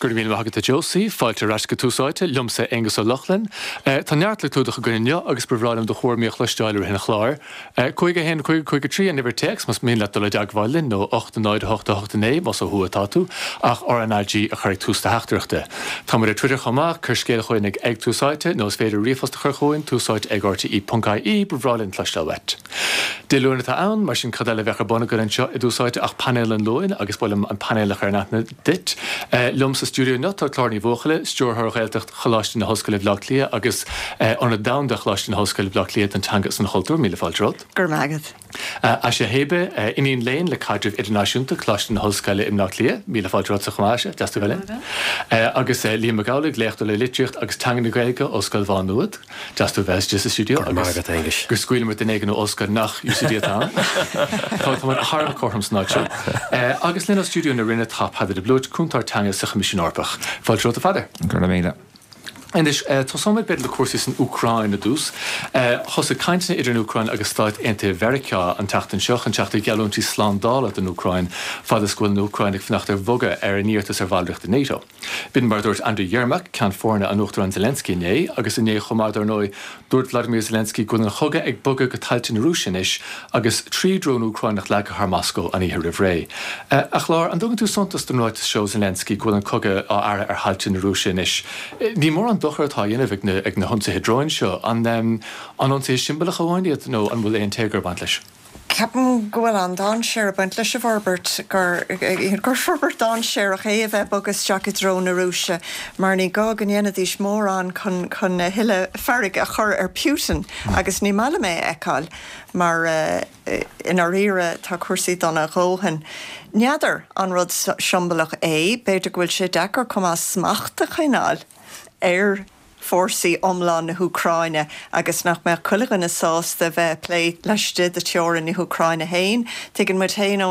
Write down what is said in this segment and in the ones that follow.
Gurmín Mahagata Josie, fáilte rasca túsáite, lumsa Angus ó Lochlin. Tá neartla túdach a grinne agus bhrálam do chóirmíoch leisteáilir hena chláir. Cuige hen cuige trí an niver text mas mí le do le deagháilin nó 898 mas ó hua táú ach RNLG a chuir tústa heachtarachta. Tá mar a Twitter chamá chur scéile chuin ag ag túsáite nó féidir riomfasta churchóin túsáid ag RTE.ie bhrálim leistelwet. Déúna tá ann mar sin cadile bhecha bonna go anseo i dúsáite ach panel an loin agus bhfuil an panel a chuirnatna dit. Lumsa stúdio not ar chlární bhóchaile, stúrthar réalteach choláiste na hoscail bhlach lia agus anna damda choláiste na hoscail bhlach lia an tangas an choultúr míle fáilrod. Gur magad. A sé hébe iníon léin le cadrih idirnáisiúnta chláiste na hoscaile imnach lia, míle fáilrod sa chumáise, deasta bheile. Agus Liam McGowlig léachta le litreacht agus tangan na gaeilge Oscail Bhán Nuad, deasta bheits just a stúdio. Gur magad English. Gur scuile mar den éigen ó Oscar nach UCD atá. Tá mar harm chortham snáidse. Agus lena stúdio na rinne tap hadidir de blúid cúntar tangas sa Commission Orpach. Fáilrod a fada. Gur míle. En dus tosamid bed le courses in Oekraïne dus. Hosse kaintne idir in Oekraïne agus staat ente Verica an tachten seach an tachte galunti slandala in Oekraïne fada school in Oekraïne vannacht voge neertes valrecht de NATO. Bin maar door Andrew Yermak kan forne an Ochter an Zelensky nee, agus in chomar daar nooi door Vladimir Zelensky kon een hogge ag bugge geteilt in Russian is, agus 3 drone Oekraïne leke haar Moscow an ihe rivrei. Achlaar, an dogen toe sontas de nooit show Zelensky kon een kogge a halt in Russian is. Die mor an dochar atá dhéanamh ag na hunsa hydroin seo an onsa simbala chaháindiad nó an bhfuil éon tégur bant leis. Ceapan gohfuil an dáin séar a buint leis a Forbert gur Forbert dáin séar a chéamh agus Jackie Drone na Rúise mar ní gá gan dhéanana dís mór an chun hiile ferrig a chur ar Putin agus ní mala mé eáil mar in rire tá cuasaí donna róhan. Neadar an rud siombalach beidir bhfuil sé dechar cumá smachta chéáil fórsaí omláin na Ucraine agus nach me chuilegan na sásta bheith plé leiste de teoran na Ucraine hain, tuigeann muid hain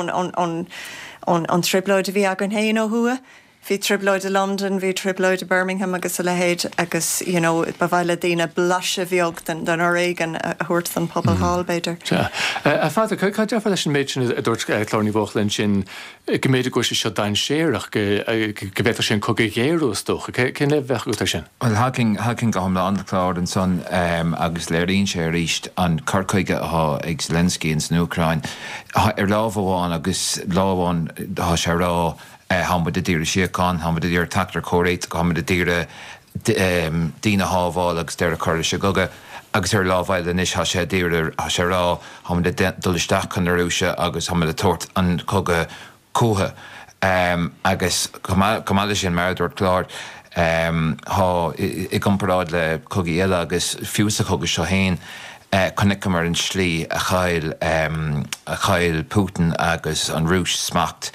an tribloid a bhí agan hain ó thua. Bhí tribloid a London, bhí tribloid a Birmingham agus a lehéid agus, ba bhaile daoine blaise bheog den Oregon a thuirt an Pobal Hall beidir. A fád chu defa leis an méid sin a dúirt chlární bhochlainn sin go méidir go seo dain séireach go bhétar sin cogad géirús dócha. Cén le bheith go sin? Well, haking go hamla an cláir an son agus léiríonn sé ríist an carcaige atá ag Zelensky in Ucraine. Lámháin agus lámháin há sé rá hamid a díre siacán, hamid a díre tactar choréit, hamid a díre dína hábháil agus deire chuir se goga, agus lámhail in is sé díre sé rá hamid a dulisteach an Rúise agus hamid a tuairt an coga cótha. Agus cumáile sin mar dúirt clár i comparáid le cogaí eile agus fiúsa coga seo hain connic mar an slí a chail Putin agus an Rúis smacht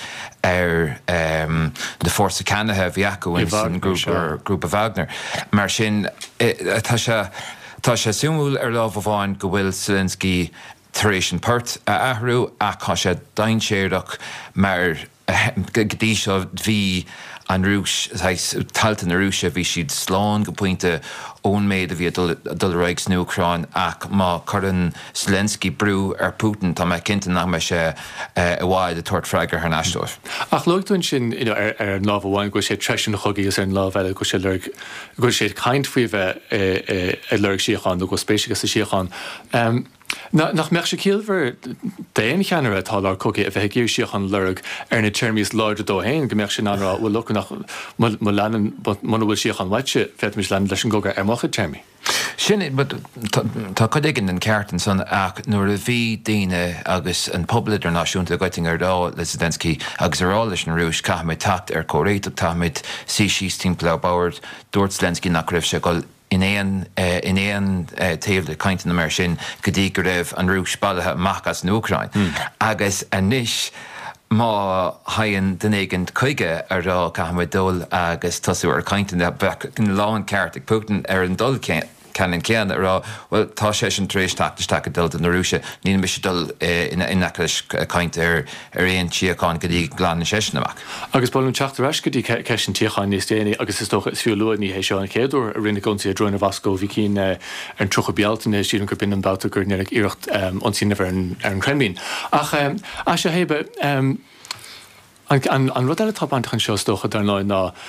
de fórsa Canada bhí acu in san grúpa Wagner. Mar sin tá sé súmúil lámháin go bhfuil Zelensky taréis an port a ahrú ach tá sé dain séireach mar godí seo bhí an Rúis talta na Rúise bhí siad sláán go pointe ón méid a bhí dul raig na Ucraine ach má churann Zelensky brú ar Putin tá me cinnta nach me sé a bháid a tuairt freigar ar náisiúir. Ach luchtún sin ar lámháin go sé treisi na chogaí ar an lábheile go sé caint faoi bheith lereg siocháin nó go spéisigus sa siocháin. Nach meach sé cíalhar déon cheanara tálar cogaí a bheith gíú siochan lereg ar na termís láide dó hain go meach sin anrá bhfuil lucha nach mo leanan muna bhfuil siochan waite feit mis lean leis an gogar ar mocha termí. Sin tá chud igen an ceartan san ach nuair a bhí daine agus an pobl idirnáisiúnta gaiting ar dá le Zelensky agus ará leis an Rúis caithmid tacht ar choréit ag taithmid síos timplá báir dúirt Zelensky nach raibh sé go in éon taobh cainte na mar sin go dtí go raibh an Rúis bailithe machchas na Ucraine. Agus anis má haonn den éigeant chuige ar rá caithmid dul agus tasú ar cainte na lán ceart ag Putin ar an dul canan cean rá bhfuil tá sé an trééis tateach dulta na Rúise, ní me sé dul inachas caint ar éon tíocháin go dtí gláán na seisnaach. Agus ballún teachtarreis go dtí ceis an tíocháin níos déanaine agus is tócha fiú luúid ní hééis seo an chéadú a rinne gonsaí a droinna Vasco bhí cín an trocha bealtainna síún gur bin an báta gur nearach iirecht ansína ar an Kremlin. Ach a sé hébe an rud eile tábhaintach an seo tócha dar ná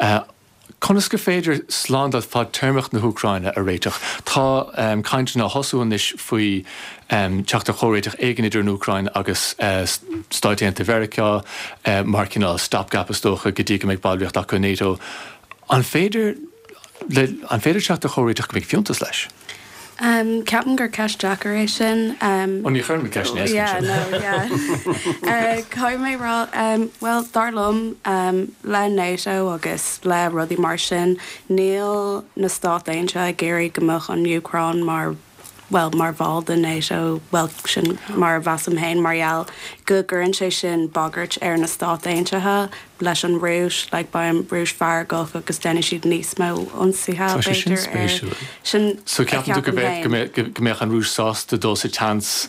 Conas go féidir slán fad termach na Húcraine a réiteach. Tá caiint na hosúis faoi teachta choréiteach éigen idir Úcrain agus Stáitianta Verica mar cinál stopgapastócha go dtí go méid bailíocht acu NATO. An féidir teachta choréiteach go méid fiúntas leis. Captain gur ceist decoration sin. On you heard me ceist nes. Yeah, no, yeah. Cai mé rá, well, darlum le NATO agus le rudí mar sin, níl na Stát Aontaithe géirí gomach an Ucrán mar bháil den NATO, well, sin mar bhasam hain marall go gurrann sé sin bagart ar na Stát Aontaithe leis an rúis, le ba an rúis fear goch agus déine siad níos mó ionsaithe beidir sin. So ceapan tú go méach an rúis sásta dul sa chance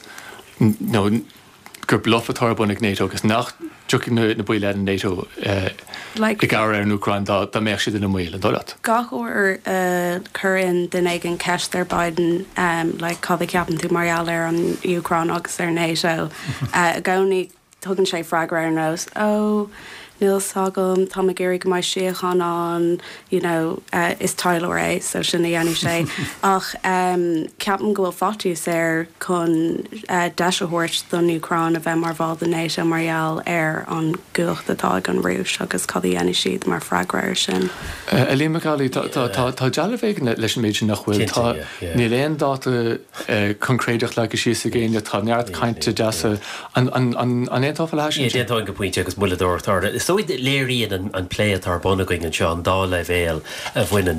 gur blufatá bunig NATO agus nach tuí na buile an NATO i gar ar Úcrain dá méach siad in na mhuiil an dolat. Gachúir chuann den ag an ceist ar Biden le cadda ceapan tú marall ar an Ucrán agus ar NATO. Gcónaí tugann sé freigra ar nós, níl sagam tá géirí go mai siochan an, is Tyler é, so sinna dhéanú sé. Ach ceapan go bhfuil fatíos ar chun deisithirt don Ucrán a bheith mar bháil den NATO marall ar an gúcht atá an rúis agus cad dhéanú siad mar freigra sin. Elín McCauley, tá dealah éigen leis an méidir nach bhfuil tá ní léon dáta concréideach le go síos a géine tá neart cainte deasa an éontáfa leis. Déantáin go pointe agus muladóirtar. So id léiríon an pléatár bonaing an seo an dá le bhéal a bhainean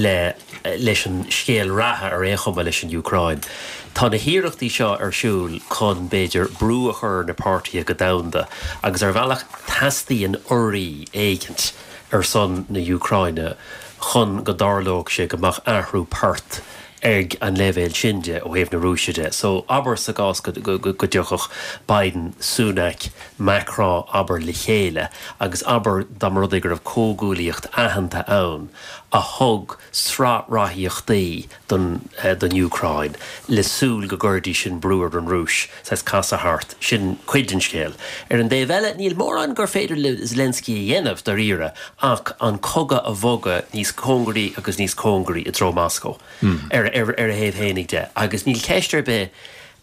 leis an scéal ratha ar échom leis an Ucrain. Tá na hiireachtaí seo ar siúil chun béidir brú a chur na páirtí go damda, agus ar bhealach tastaí an uirí éigent ar son na Ucraine chun go dárlóg sé gomach ahrú páirt ag an levéil sinde ó héobh na rúisiide. So aber sa gás go dúchach Biden, Sunak, Macron aber le chéile, agus aber dam rudigur of cógúlaíocht ahananta ann a thug sráthraíochtaí don Ucrain le súl go gcuirdaí sin brúir an rúis says Casa Hart sin cuidan scéal. Ar an déhheile níl mór an gur féidir le Zelensky a dhéanamh dar ire ach an coga a bhoga níos cóngarí agus níos cóngarí i dtro Moscow. Ar a héh hénig de. Agus níl ceistir be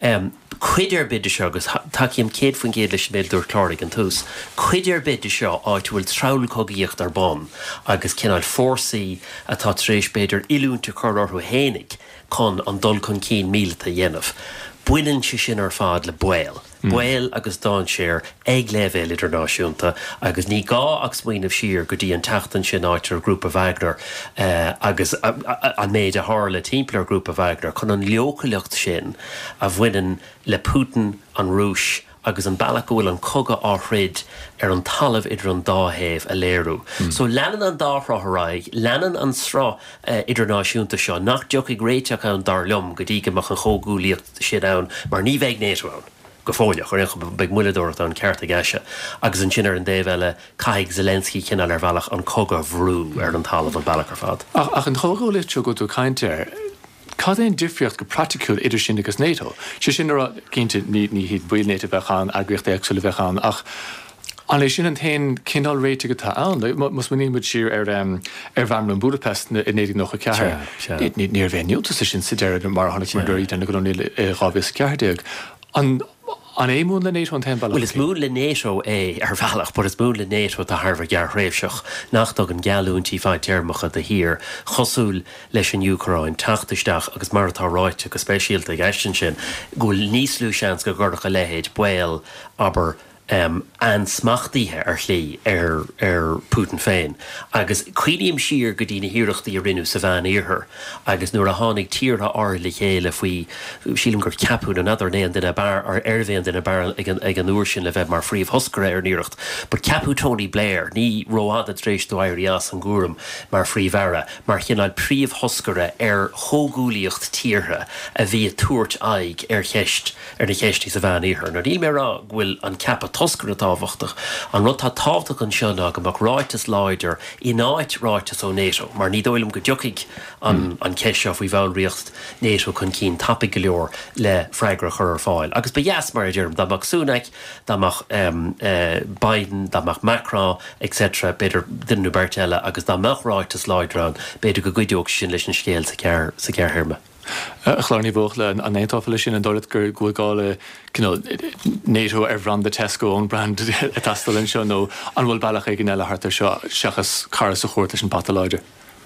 cuidir bid seo agus takeíam céad fan géad leis méid dúir chláraigh an tús. Cuidir bid seo áit bhfuil trabhla cogaíocht ar bon agus cinál fórsaí atá tréis beidir ilúnta chur orthú hénig chun an dul chun 100 mílta dhéanamh. Buineann si sin ar fád le buil. Buil agus dáin séir ag levéil idirnáisiúnta agus ní gá agus muoineh siar go dtí an teachtain sin áitir grúpa Wagner agus an méid a hála timpplair grúpa Wagner chun an leocalacht sin a bhaineann le Putin an rúis agus an bailach bhfuil an coga áthrid ar an talamh idir an dáhéamh a léirú. So leanan an dáthráthráig, leanan an srá idirnáisiúnta seo nach deoch ag réiteach an dar lom go dtí goach an chógúlaíocht sin ann mar ní bheith NATO ann. Go fóileach ar beag muladóirt an ceart a gaise agus an sinar an déhheile caiig Zelensky cinál ar bhealach an coga bhrú ar an talamh an bailach ar fad. Ach an chógúlaíocht seo go tú cainte cad éon difriocht go practicúil idir sin agus NATO. Si sin cinnte ní híad buil NATO bheitchan agriocht éagsúla bheitchan ach an lei sin an tain cinál réite go tá ann, mus man nímuid siar ar bhean an Budapest in éidir nach a ceair. Níor bhéh nniuta sin sa deir mar tháinig mar doirí an go rábhís ceardeag. An é mún le NATO an tein bailach? Well, is mún le NATO é ar bhealach, but is mún le NATO a Harvard gear réimseach nach dog an gealúntí fáid teirmacha de hir chosúil leis an Ucrain tachtisteach agus mar atá ráite go spéisialta gastin sin gúil níos lú seans go gcuirdacha lehéid buil aber an smachtaíthe ar chlí ar Putin féin. Agus cuidiam siar go dtí na hiireachtaí a rinú sa bhean iarthar, agus nuair a tháinig tíortha áir le chéile faoi sílim gur ceapú an adar néan duna bar ar airbhéan duna bar ag an uair sin le bheith mar phríomh hoscara ar níireacht. But ceapú Tony Blair, ní roiáda tréis do éirí as an gúram mar phríomhhara, mar chinál príomh hoscara ar chógúlaíocht tíortha a bhí túirt aig ar cheist ar na cheistí sa bhean iarthar. Nó ní mé rá bhfuil an ceapa toscar táhachtach an rud tá tábhaach an seanna go bach ráitas leidir in áit ráitas ó NATO, mar ní dóilm go dioigh an ceisio faoi bhil riocht NATO chun cín tapig go leor le freigra chur fáil. Agus be yes mar dúm dáach Súnach, dáach Biden, dáach Macron, etc. beidir dunnú Bertella agus dáach ráitas leidirán beidir go goideog sin leis an scéal sa cear hirme. Chláirní bhóch le an éontáfala sin an dólat gur gúáile NATO ar bhran de Tesco ón brand a tastalinn seo nó an bhfuil bailach ag an eile hartar seo seachas caras a chóirta an pataláidir.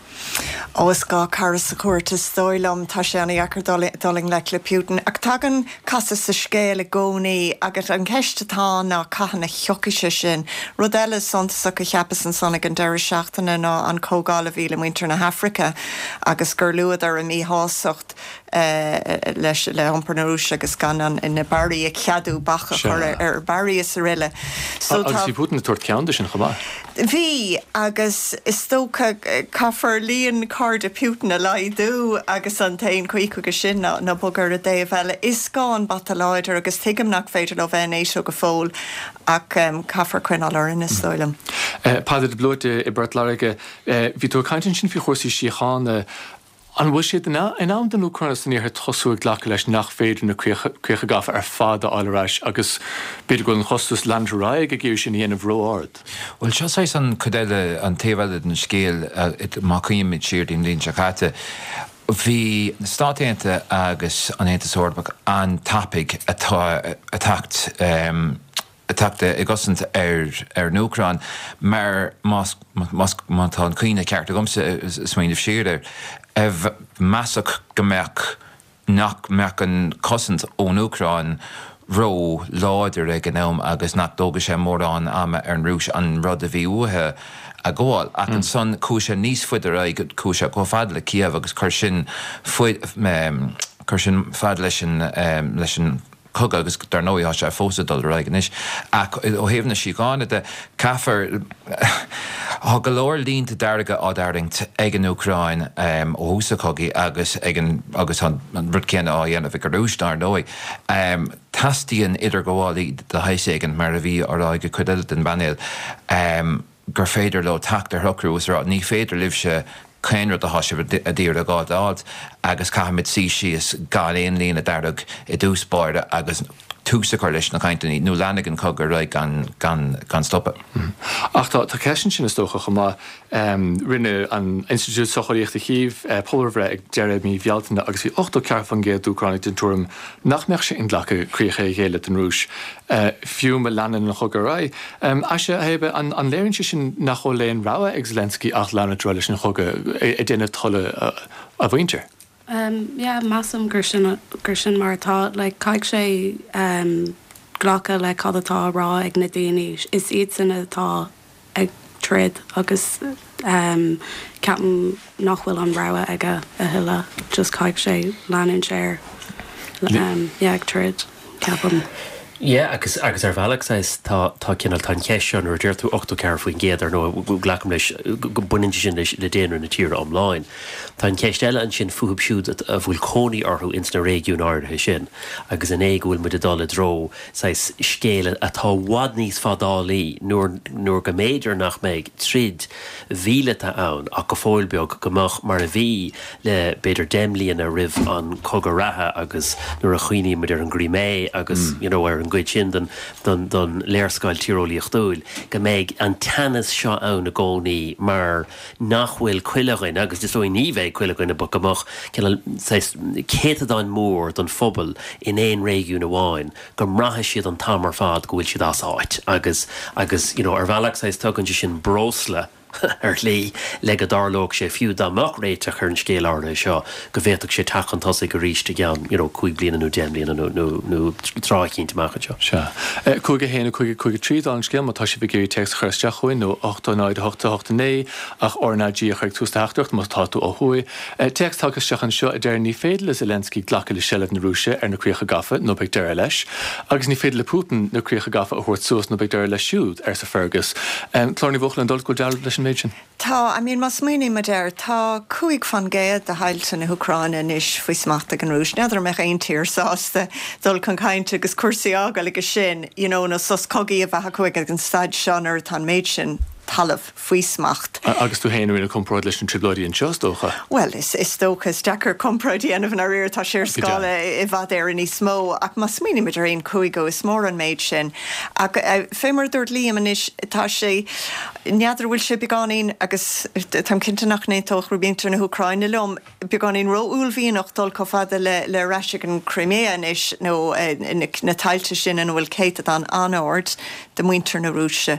Os gá caras a cuairta stoilm tá sé anna echar doling le Putin. Ach tagan casa sa scéal a gcónaí agus an ceistetá ná caihanna cheocaise sin. Rud eile sonta sa go cheapas an sonna an deir seachtainna ná an cógála bhíle muintear na Hafrica agus gur luad ar a mí hásocht leis le Amparnarúis agus gan in na barí a ceadú bacha chur ar barí is a riile. Agus bhí Putin na tuairt ceanda sin chomá. Bhí agus is tócha caafar líon card a Putin a laidú agus an tain chuicu go sin na bogar a déobh eile is gáin bataláidir agus tuigim nach féidir le bhénéisio go fóil ach caafar cuinálar in is stoilm. Páidir blóide I Bert Larige, bhí tú caiintin sin fi chósaí síochána an bhfuil siad in am den Ucraine san níor tosú ghlacha leis nach féidir na cuicha gafa ar fád áileráis agus beidir go an chostas landráig a ggéir sin dhéanamh róáard. Well, seáis an chudéile an taobhile den scéal má chuimid siir dín líon seachata. Bhí na státaíonta agus an Aontas Eorpach an tapig atá atáachta I gosint ar Ucraine mar más tá an cuioine ceartta gomsa smaoineh siar measach go mbeadh nach meach an cosint ón Ucraine ró láidir ag an nám agus nach dóga sé mór an ama ar an rúis an rud a bhí uthe a gháil ach an son cúise níos fuidir ag cúise go fad le Kiev agus chuir sin fad leis an cog agus dar nóí há sé fósadal raigenis ach ó héamna sí gána de caafar há go leor línta deirge ádaringt ag an Ucraine ó húsacógaí agus an rudcéanna á dhéanamh gur rúis dar nóí. Tastíonn idir gohálaí de heiségan mar a bhí árá go chuidir den banéil gur féidir le taachtar thocrús rá ní féidir libse céanrad a hasibh a dtír a gádáid agus caihamid síos gáléon lína darug I dúspáire agus túsa chuir leis na caintaí nó lenagan cogur raid gan stoppa. Ach tá cean sin is tócha chumá rinne an Institút Sochaíochta Chiomh Polverre ag Jeremy Vialtana agus bhí 8 cearfan géad Ucraine den túm nach meach sé in ghlacha críocha chéile den rúis fiúm leanan na chogarrá. Aise hebh an léironn sin nach ó léon ráha ag Zelensky ach leanna leis na choga I déanana tolle a bhaintear. Yeah, massam gur sin mar atá, like caiig sé ghlacha le cad atá rá ag na daoine is iad san atá ag trid agus ceapan nach bhfuil an ráha ag a thuile just caiig sé leanann séir ag trid ceapan. Yeah, agus ar bhealach tá cinál tá ceisiún ar dúir tú 8 cear faoin géad ar nó ghlacham leis go buinn sin le déanú na tíre online. Tá an ceist eile an sin fuhab siúd a bhfuil cónaí orthú ins na régiún áirithe sin, agus an éag bhfuil muid a dul dro scéile atá bhhad níos fadálaí nuair go méidir nach méid tríd bhíleta ann ach go fóilbeag gomach mar a bhí le beidir déimlíonn a ribh an cogaratha agus nuair a chuoine muid ar an grímé agus ar an gcuid sin don léirscáil tíreolaíocht dúil go méid an tanas seo ann na gcónaí mar nach bhfuil cuileáin agus is ní bheith cuileáin a bu gomach céad an mór don phobal in éon régiún amháin go mrathe siad an tamar fad go bhfuil siad asáid agus ar bhealach tugann sin brosla ar lí le go darlóg sé fiú dáach réiteach ar an scéal ána seo go bhéach sé tachantas go ríiste gan chuig bliana nó déim bliana nó tráicínta maicha seo. Se. Cúige héanana chuige tríd an scéal má tá sé bh géirí text chuirteach chuin nó 898 ach ornadí a chuig tústaachtacht má táú ó thuí. Text taketeach an seo a d ní féidir le Zelensky ghlacha le seileh na Rúise ar na críocha gafa nó beag deir leis, agus ní féidir le Putin na críocha gafa a thuirt suas nó beag deir le siúd ar sa fergus. Clární bhla an dul go deall leis an méidsin? Tá, mas muoine me déir tá cuaig fan géad a hailte na Ucráine is faoi smachta an rúis. Neidir me aon tír sásta dul chun cainte agus cuasaí ágal agus sin, na sos cogaí a bheit chuig an staid seanar tá méid sin talamh faoi smacht. Agus tú héanamhína compráid leis an triblaí an seostócha? Well, is tóchas deachar compráid anamh na réir tá sér scála I bhd ar ní smó, ach mas smíine mit aon cuaigó is mór an méid sin. Ach fémar dúirt líam is tá sé neadidir bhfuil sé beáín agus tam cinnte nach nétóch rubíntar na Ucráine lom, beáín róúlhíonach dul có fada le raise an Crimea is nó na tailte sin an bhfuil céite an anord de muintar na rúise.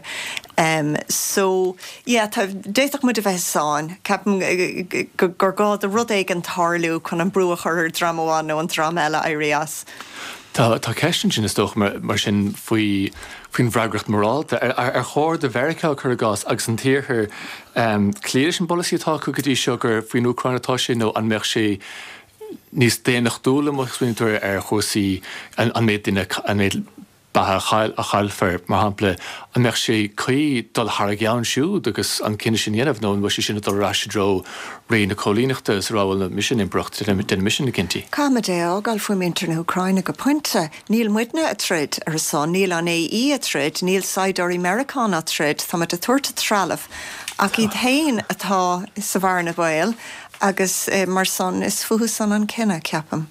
So, tá déach mu a bheith sáin, ceapan gur gád a rud éig an tarlú chun an brúach ar dramáin nó an drama eile éireas. Tá ceistin sin is tóch mar sin faoin bhreagracht moráil ar chóir de bhericeil chu gás agus an tíorthir cléir an bolí atá chu go dtí seo gur faoin Ucráinetá sin nó an meach sé níos déanaach dúla mo swinúir ar chósaí an méid duine an méid bathe a chailfar mar hampla an meach sé chuí dul thar geann siúd agus an cinine sin dhéanamh nó bh sin dul raisdro réí na cholíneachta ráhfuil na mission imbrocht den mission na cinnti. Cámadé ágáil faoim intar na Ucráine go pointe, níl muidne a trid ar son, níl an AE a trid, níl Saidor Americán a trid, tá a tuairta trealamh ach iad hain atá sa bhar na bhil agus mar son is fuhu san an cinenne ceapam.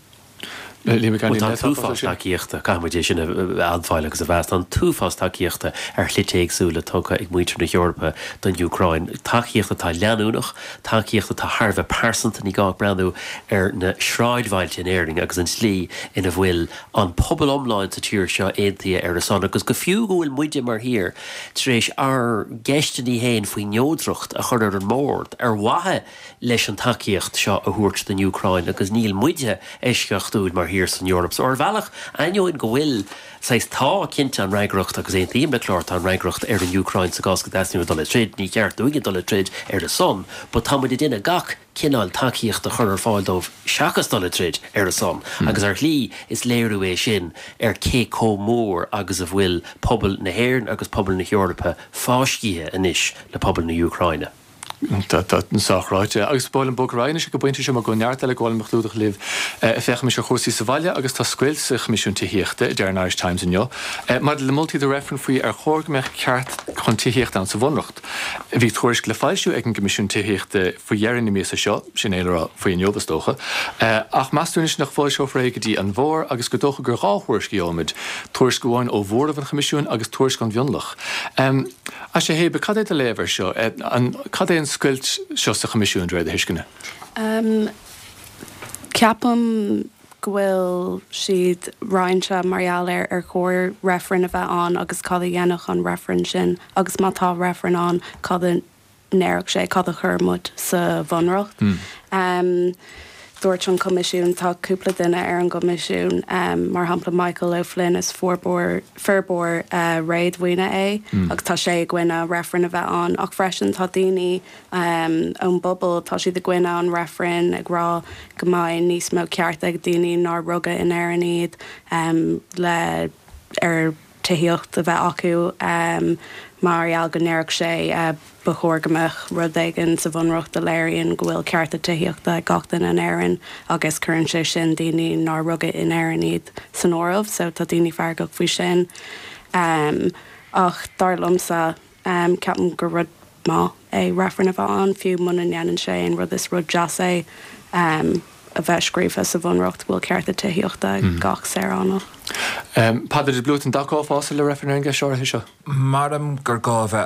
túfástaíochtta caiidé sin anfáil agus a bheits an túfástaíochta ar chlitéagsúla tucha ag muointear na Eorpa don Ucrain. Taíochtta tá leanúnach, taíochtta tá Harbh persanta í gá breanú ar na sráidhailte in éing agus an slí ina bhfuil an pobl omláin sa tíir seo éontaí ar a son, agus go fiú gohfuil muide mar hir trééis ar geistení héin faoi neódrocht a chur ar an mórd ar wathe leis an taíocht seo a thuirt den Ucrain agus níl muide éisceachtúil mar hir san Europe. So ar bhealach ainoin go bhfuil sais tá cinnte an reigrocht agus éon tíim leláirt an reigrocht ar an Ucrain sa gás go deasniú dul trid, ní ceart dúige dul trid ar a son, but tá muid duine gach cinál takeíocht a chur ar fáildómh seachas dul trid ar a son. Agus ar lí is léirú é sin ar cé mór agus a bhfuil pobl na Héireann agus pobl na Eorpa fáiscíthe inis le pobl na Ucraine. Dat an sachráite. Agus báil an bóráine se go buinte sem a go neart le gáil meúach liv fecha me se chósaí sa bhaile agus tá scuilsach misisiún tííochtta de Irish Times inneo. Mar le multi de referen faoi ar chóirmeach ceart chun tííocht an sa bhnacht. Bhí thuirs le fáilisiú ag an gomisisiún tííochtta faohearan na méasa seo sin éile faoin neobastócha. Ach meúnis nach fáil seo réigetí an bhór agus go dócha gur ráthhuiirs goáid tuairs goháin ó bhór an comisiún agus tuairs gan bhionlach. A sé hébe cadé a léver seo an cadé an skult seo sa comisiún réid a hiiscinne? Ceapam gohfuil siad Ryanse Marialler ar chóir referen a bheith an agus cad dhéanach an referen sin agus mátá referen an cad néireach sé cad a churmud sa bhunracht. Dúirt an comisiún tá cúpla duine ar an comisiún mar hampla Michael O'Flynn is ferbór réad bhuiine é agus tá sé gcuine referen a bheith an ach freisin tá daoine an bobbal tá siad a gcuine an referen ag rá go mbeidh níos mó ceart ag daoine ná rugga in airan iad le ar tuíocht a bheith acu mar go néireach sé bechórgamach rud éigen sa bhunracht de léiríonn go bhfuil ceart a tuíochta gachtain an airan agus chuann sé sin daoine ná rugga in airan iad san óramh, so tá daoine feargach faoi sin. Ach darlumsa ceapan gur rud má é referen a bheith an fiú muna neanann sé an rud is rud jazz é a bheith scríomh sa bhunracht bhfuil ceart a tuíochta gach sé annach. Padidir is blúten daá fásil le referenga seirthe seo? Maram gur gábheith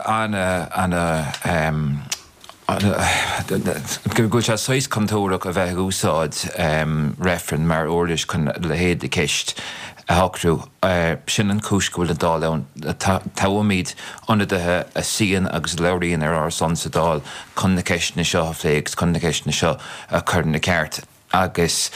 go se 6 contóach a bheith úsáid referen mar orlis chun le héad a ceist Hacrú sin an cúscúil a dáleann táimid ionadaithe a síon agus leiríonn ar son sa dáil chun na ceisna seo a phléigs chun na ceisna seo a chur na ceart agus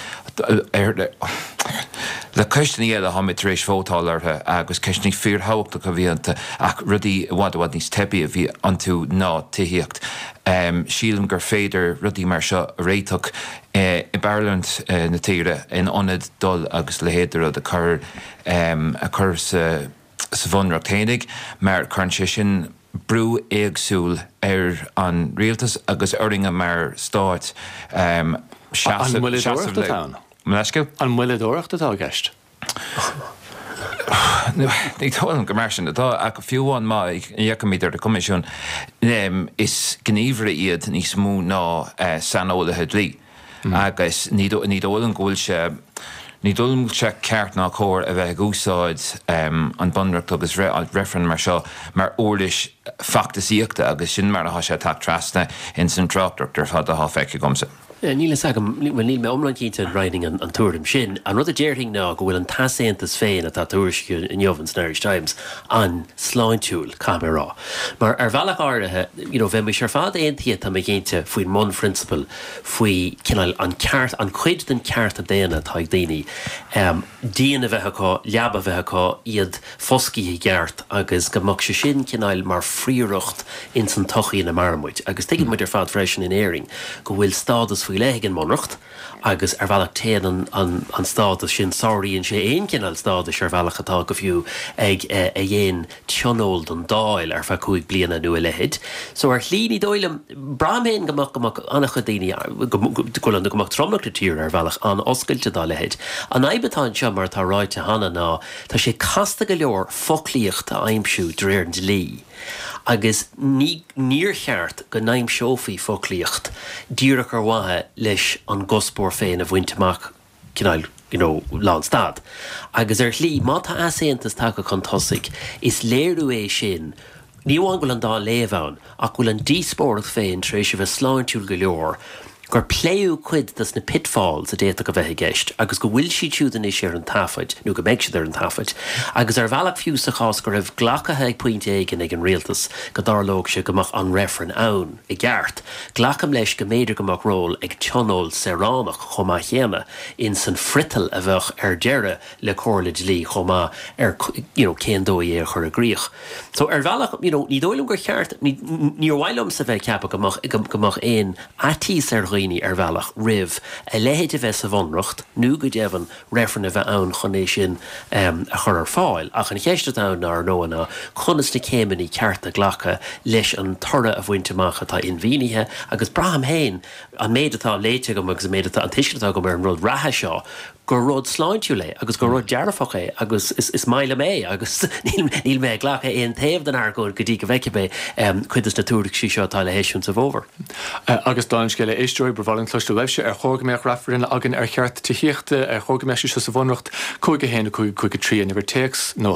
le ceisna éile ha mit rééis fótálarthe agus ceisnig fíorthachta go bhíanta ach rudí bhhad níos tepi a bhí antú ná tuíocht. Sílam gur féidir rudí mar seo réiteach I Beirland na tíre in onad dul agus le héidir a chur sa bhunracht chénig, mar chun sé sin brú éagsúil an rialtas agus uringa mar stáit An muiledóireachta tán. Mleisciú? An muiledóireachta tá gceist. Ní táim go mar sin atá a go fiúháin má dhéicimíidir de comisiún is gníomhre iad níos mú ná sanolaithe lí. Agus ní dólan ghúil se ní dulm se ceart ná cóir a bheith úsáid an bunreacht agus referen mar seo mar ólis factasíochta agus sin mar a sé tak trasna in san trachtar fad a há feice gomsa. Níl sagam níl me omlan cínte riding an túrim sin, an rud a déirting ná go bhfuil an tasaontas féin a tá tuairisciú in Jovans Irish Times an sláintúil camerará. Mar bhealach áirithe, bheith mu sear fád aontaíad tá cínte faoin mon principal faoi cinál an ceart, an chuid den ceart a déana tá daoine díana bheitá, leaba bheitá iad foscaí geart agus gomach se sin cinál mar fríocht in san tochaí na marmuid. Agus tuigh muidir fád freisin in éing go bhfuil stádas faoi léigh an monracht agus bhealach téan an stádas sin saoiríonn sé cinál stádas bhealach atá go fiú ag a dhéon tionóil don dáil ar fe chuig bliana nua lehéid. So ar chlíní dóilem braméin gomach annacha daoine golan gomach tromnachta tír ar bhealach an oscailte dá lehéid. An aibetáin se mar tá ráite hanna ná tá sé casta go leor foclíocht a aimimsú dréir de lí. Agus níor cheart go naim seofaí foclíocht díreach ar wathe leis an gospór féin a bhainteach cinál lánstad. Agus ar lí má tá aséantas take chun tosaigh is léirú é sin ní bháin goil an dá léomhán ach bhfuil an díospórat féin trééis se bheith sláintúil go leor gur pléú cuid das na pitfalls a déta go bheith gceist, agus go bhfuil si túúdan é sé an tafaid, nó go méid si ar an tafaid. Agus ar bhealach fiú sa chás gur raibh ghlachathe ag pointe éigen ag an rialtas go dárlóg se gomach an referen ann i gceart. Ghlacham leis go méidir gomach ról ag tionól seránach chomá chéana in san frital a bheith ar deire le cóirlaid lí chomá ar céndóí é chur a gríoch. So ar bhealach, ní dóilm gur cheart, ní bhhailm sa bheith ceapa gomach éon atís ar ar bhealach rih a léhéid a bheith sa bhonracht, nó go déhan referen a bheith ann chunééis sin a chur ar fáil, ach an cheiste ann ná nóna chunas na céimeí ceart a ghlacha leis an torra a bhainteach atá inmhínithe, agus braham héin an méid atá léite go agus méid an tiistetá go mar an rud rathe seo, gur rud sláintú le, agus gur rud dearfach é, agus is maile mé, agus níl mé ghlacha éon taobh den argóil go dtí go bheice be chuidas na túraigh sí seo tá le héisiún sa bhóver. Agus dáin scéile éisteoir brehálinn cloiste webse ar chógaméach rafarin agan ar cheart tííochta ar chógameisi se sa bhonracht chuige héna chuige trí an text nó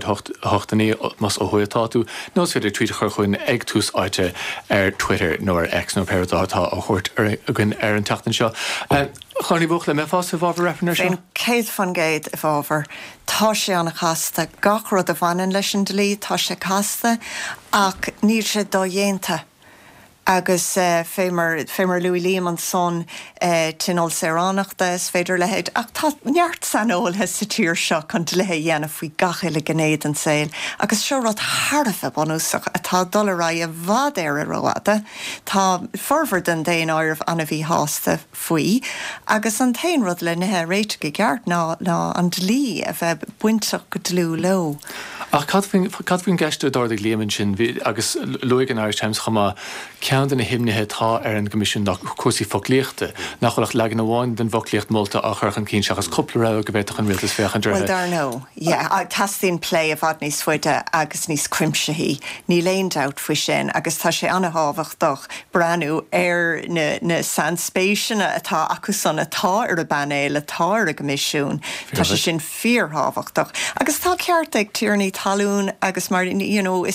8 mas ó thuatáú, nó féidir tweet chu chuin ag tús áite ar Twitter nó ar X nó Peridátá ó chuirt agan ar an teachtain seo. Cháinní bhch le mé fá sa bhábhar refernar sin? Céad fan géad i bhábhar. Tá sé anna chasta gach rud a bhainean leis an dlí, tá sé casta ach níl sé dó dhéanta. Agus fémar Louis Liam an son tinol seránachta is féidir lehéid ach tá neart sanol he sa tír seo chun lethe dhéanamh faoi gachaile gnéad an saoil agus seo rud harfa bonúsach atá dulrá a bhd ar a roiada tá forfar den déon áirh anna bhí hásta faoi agus an tain rud le nethe réite go geart ná an dlí a bheith buintach go dlú lo. Ach cad bhín geistú dáirdaigh léamann sin agus luigh an Irish Times chumá cean na himnithe tá ar an gomisisiún nach cuasaí fogléachta nach chuach legan bháin den bhocléocht molta a chuchan cín seachas coppla go bhéach an rialtas féchan dre. Well dar nó, tasín play a bhd níos fuide agus níos crimsehí, ní léon dat faoi sin agus tá sé anna hábhachtach breanú ar na sanspéisianna atá acu san atá ar a banéil atá ar a gomisisiún, tá sé sin fíorthábhachtach. Agus tá ceart ag tíornaí talún agus mar níl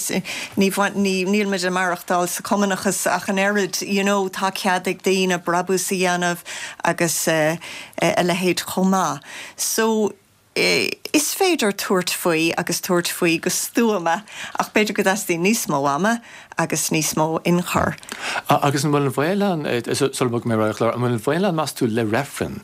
meid a marachtáil sa cumanachas ach an airad tá cead ag daoine brabús a dhéanamh agus a lehéad chomá. So is féidir tuairt faoi agus tuairt faoi go stúama ach beidir go dtí níos mó ama agus níos mó inchar. Agus an bhfuil an bhhéileán sulbog mé roiichlár an bhfuil an bhhéileán más tú le referen.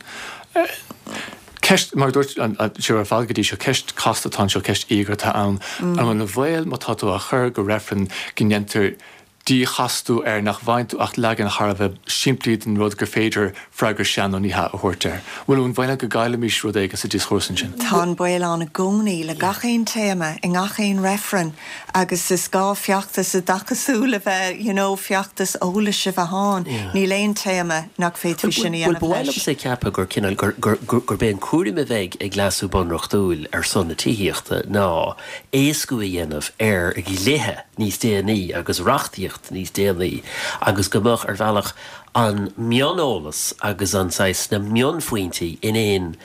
Ceist mar dúirt siar fágadí seo ceist castatá seo ceist ígratá an bhfuil na bhfuil má táú a chur go referen gnéantar Dí chasú nach bhaintú ach legan Harbh siimplíad an rud gur féidir freigur seanú ní ha a thuirteir. Bhfuil ún bhaine go gaiile mís rud agus a dischósan sin. Tá buil an a gcónaí le gachéon téama i gachéon referen agus is gá fiachtas a dachasúla bheith fiachtas óla se bheit háin ní léon téama nach féitú sinna dhéanamh. Bhfuil sé ceappa gur cinál gur ben cuairm a bheith ag glasú bunrachtúil ar sonna tííochta ná éascú a dhéanamh ag léthe níos déanaí agus rachtíocht níos déanaí agus gomach ar bhealach an mionolalas agus an sais na mionfuointí in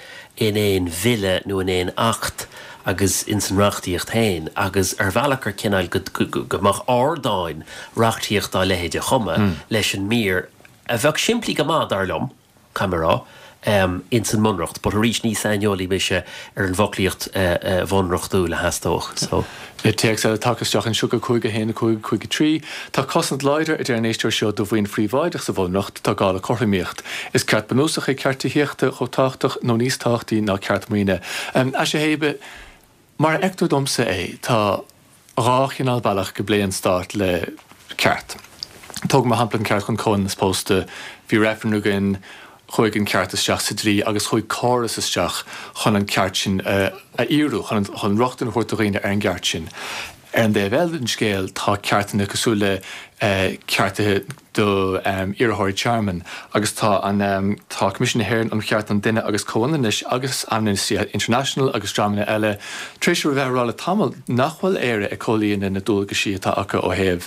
éon ville nó in éon acht agus in san rachtíocht hain agus ar bhealachar cinál gomach ádáin rachtíocht á lehéide chuma leis an mír a bheith siimplí go mád arlumm camera in san munracht, but a rís ní sainolí be se ar an bhoclíocht bhonrachtú le heastóch. So teach a taketeach an siúga chuige héna chuige trí, Tá cosint leidir a d éisteir seo do bhhaon fríomhaideach sa bhnacht tá gála choimíocht. Is ceart banúsach é cearttaíochta cho táach nó níos táchtaí ná ceart muoine. A sé hébe mar ectú domsa é tá ráchinál bailach go bléon start le ceart. Tug má hamplan ceart chun con spósta bhí referenúgan chuigen ceart isteach sa drí agus chuig choras isteach chun an ceart sin a íú chun rocht an chuirtaghine ar an ceart sin. Ar an bhéhheiln scéal tá ceartana cosúla ceartathe do iarthir Charman agus tá comisisin héann an ceart an duine agus comhanis agus Amnesty International agus drama eile tríisiú bheithrála tamil nachhfuil éire a cholíonn na dulga sí atá acha ó héamh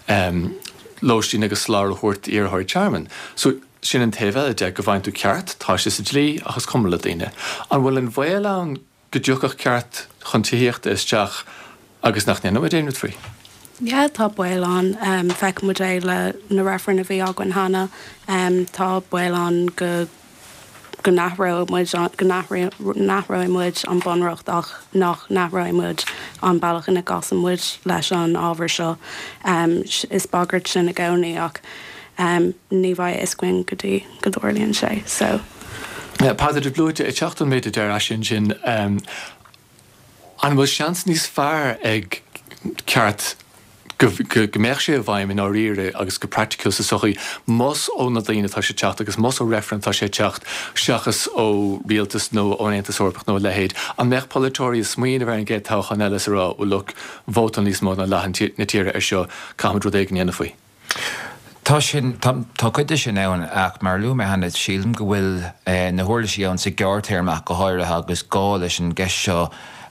lóistín agus slár chuirt iarthir Charman. So sin an taobh de go bhaintú ceart tá sé sa dlí agus cumla daine. An bhfuil an bhile an go dúchach ceart chun tííochta isteach agus nach néanam a déanú frí. Ja, tá buil an feic mu le na referen a bhí agan hana tá buil an go nachróid an bunracht ach nach nachróid an bailach ina gasammuid leis an ábhar seo is bagart sin na gcónaí ach ní bhaid iscuin go dúirlíonn sé. So Páidir de blúite i teachtain méid de sin an bhfuil seans níos fearr ag ceart go méich sé a bhaim in áíre agus go practical sa sochaí mos ó na daine tá sé techt agus mos ó referent tá sé techt seachas ó rialtas nó ónéantas orpach nó lehéid. An meach polytóí smaoine bhar an gé táchan eiles ará ó look bhótan níos mód na lehan na tíre ar seo camadrú éigen dhéana faoi. Tá chuide sin ann ach mar luú me hanna sílam go bhfuil na thuirla síán sa geartéirmach go háirithe agus gá leis an gceis seo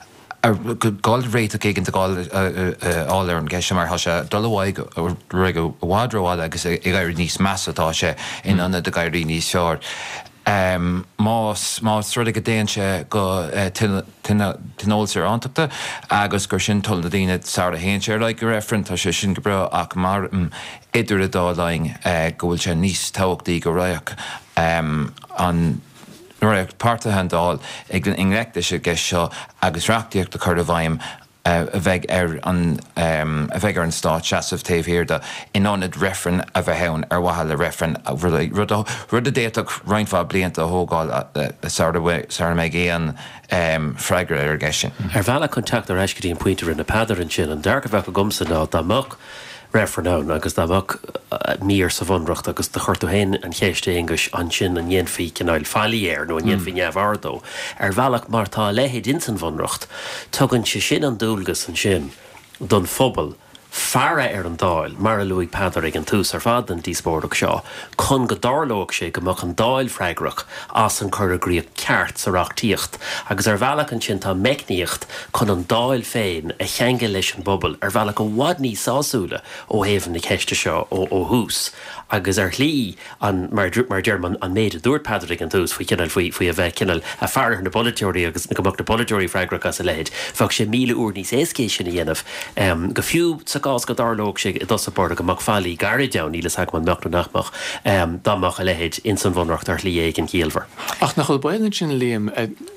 gáil réit a céigen áil ar an gceis mar tha sé dulhhaig go bhádroáil agus i gaiir níos measatá sé in anna de gaiirí níos seáir. Más rud go déanse go tinolsir antakta agus gur sin tol na daine sa a héin sé le go referent tá sé sin go bre ach mar idir a dálaing go bhfuil sé níos táchtaí go raach an páirrtahan dáil ag an ingreachta sé gceis seo agus reachtaíocht a chur a bhaim a bheith ar an stát seaamh taobhhéirda inionad referen a bheith ann ar wahala referen rud a déach reinfá blianta a thógáil sa méid éan freigra ar geisin. Ar bhela contact ar eiscetí an pointer in na pedar an sin an dearcha bheith go gomsa ná dáach referenán agus dáach mír sa bhonracht agus de chuirtú héin an chéiste English an sin an dhéanfaí cinnáil fáíar nó an dhéanfaí neamhardó. Ar bhealach mar tá lehéad in san bhonracht, tugann se sin an dúlgus an sin don phobal fearra ar an dáil mar a luigh pedar ag an tús ar fad an díosbordach seo, chun go dárlóg sé gomach an dáil freigrach as an chur agríoh ceart sa reachtaíocht, agus ar bhealach an sin tá meicníocht chun an dáil féin a cheanga leis an bobbal ar bhealach go bhhad níos sáúla ó héamh na ceiste seo ó hús. Agus ar lí an mar dearman an méid a dúir pedar ag an tús faoi cinál faoi a bheith cinál a fearr na polytóirí agus na gomach na polytóirí freigrach as a leid, fach sé 1000 úr níos écé sin a dhéanamh go fiú sa gás go dárlóg sé i dosapáir go mag fálaí garid deann ílas ag man meachú nachmach dámach a lehéid in san bhonracht ar lí ag an cíalmhar. Ach nach chuil bailinn sin líam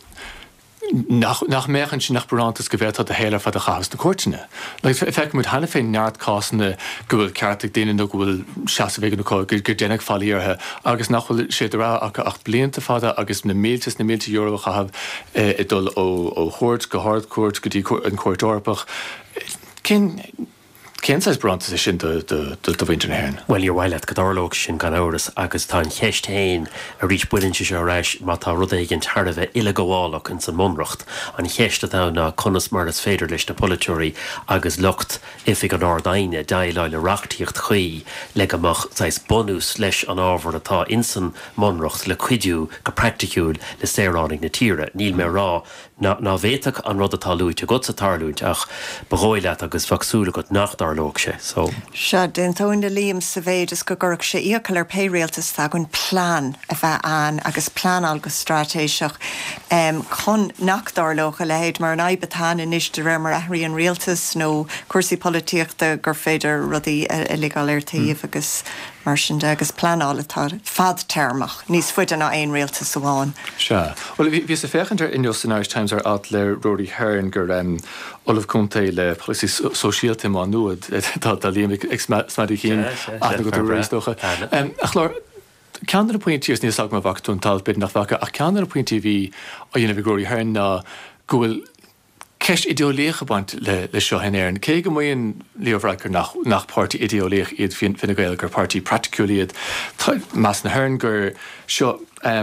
nach méchan sin nach brantas go bhéir a héile fa a chas na cuairtine. Le feic mu hena féin neart cásanna go bhfuil ceartach daine nó go bhfuil seaamhhéigen gur déananig fáíorthe agus nachfuil sé rá ach blianta fada agus na míltas na €1,000 chahabh i dul ó chóirt go háircuirt go dtí an cuairt orpach. Céntais branta sin do bhaintear hain. Well, you're while at Gadorlog sin gan áras agus tá cheist hain a rís buin se reis má tá rud igen tar bheith ile goháach in san mronracht an cheiste tá na conas mar as féidir leis na politúí agus lucht ifig an ádaine daileile rachtíocht chuí le amach sais bonús leis an ábhar atá insan mronracht le cuiidú go practicúil le séránnig na tíre. Níl mé rá ná bhéach an rud atá lúite go sa tarlúint ach beghóile agus facsúla go nachtarlóg sé. Se den tóin de líam sa bhéidir go gurach sé íocail ar péréaltas fagunn plán a bheith an agus plán agus stratéiseach chun nachtarlócha lehéid mar an aibbetáin inis de rémar athraíon réaltas nó cuasaí polítíochta gur féidir rudaí illegáil ar taobh agus mar sin agus planálatá fad termach níos fuide ná aon réaltas amháin. Se. Well, bhí sa féchantar in Los Irish Times ar at le Rory Hearn gur Olaf Conte le policy sosiálta má nuad tá líam ag smadí cín a go rééisdócha. Ach lár, ceanar a pointíos níos ag má bhachtún tal bid nach bhacha ach ceanar a pointí bhí a dhéanamh Rory Hearn ná gohfuil ceist ideolécha baint le seo hénéirn. Cé go mbeon leomhhragur nach pártí ideoléch iad finna gael gur pártí practicúliad más na Hearn gur seo